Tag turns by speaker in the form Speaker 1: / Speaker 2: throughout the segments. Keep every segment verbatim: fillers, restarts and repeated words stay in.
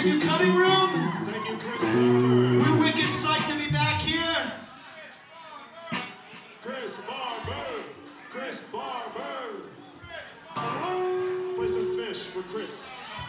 Speaker 1: Thank you, Cutting Room.
Speaker 2: Thank you, Chris Barber.
Speaker 1: We're wicked psyched to be back here.
Speaker 2: Chris Barber. Chris Barber. Play some fish for Chris.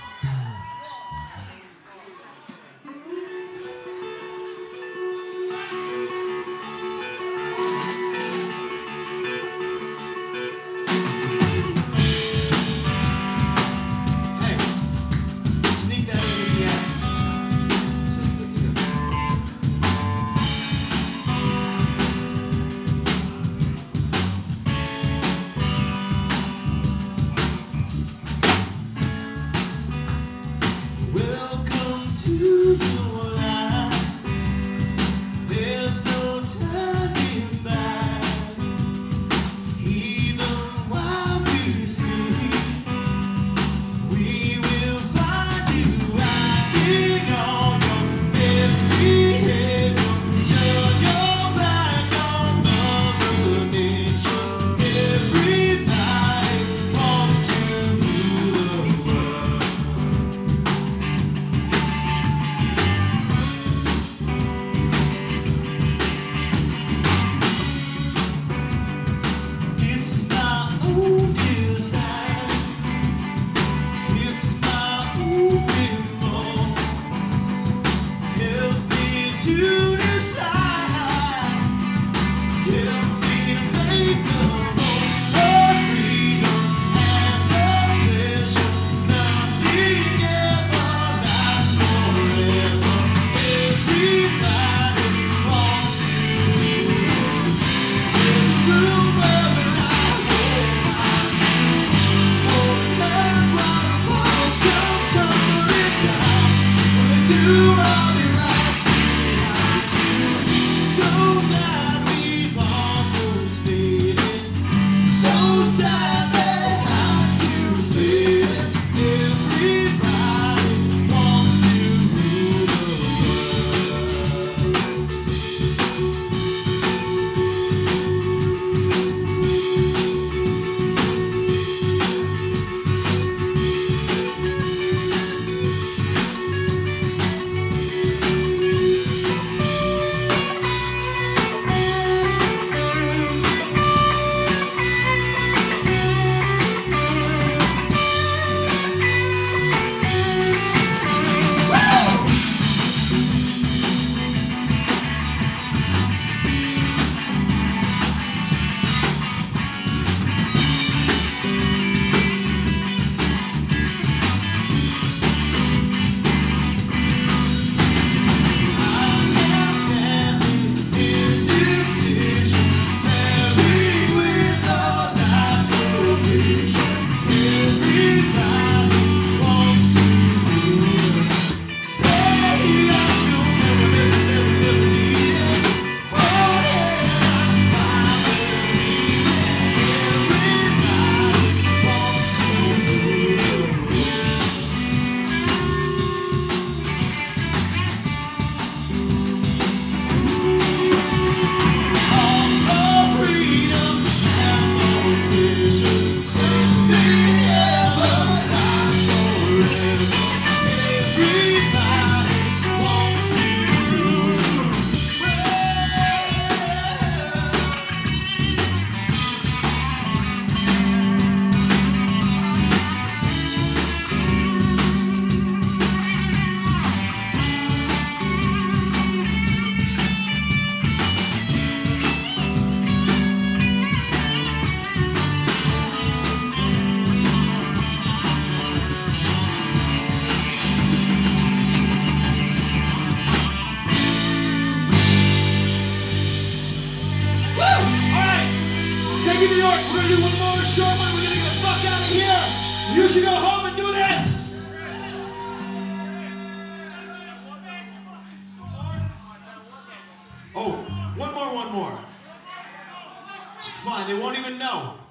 Speaker 1: New York, we're gonna do one more show, and we're gonna get the fuck out of here. You should go home and do this. Oh, one more, one more. It's fine, they won't even know.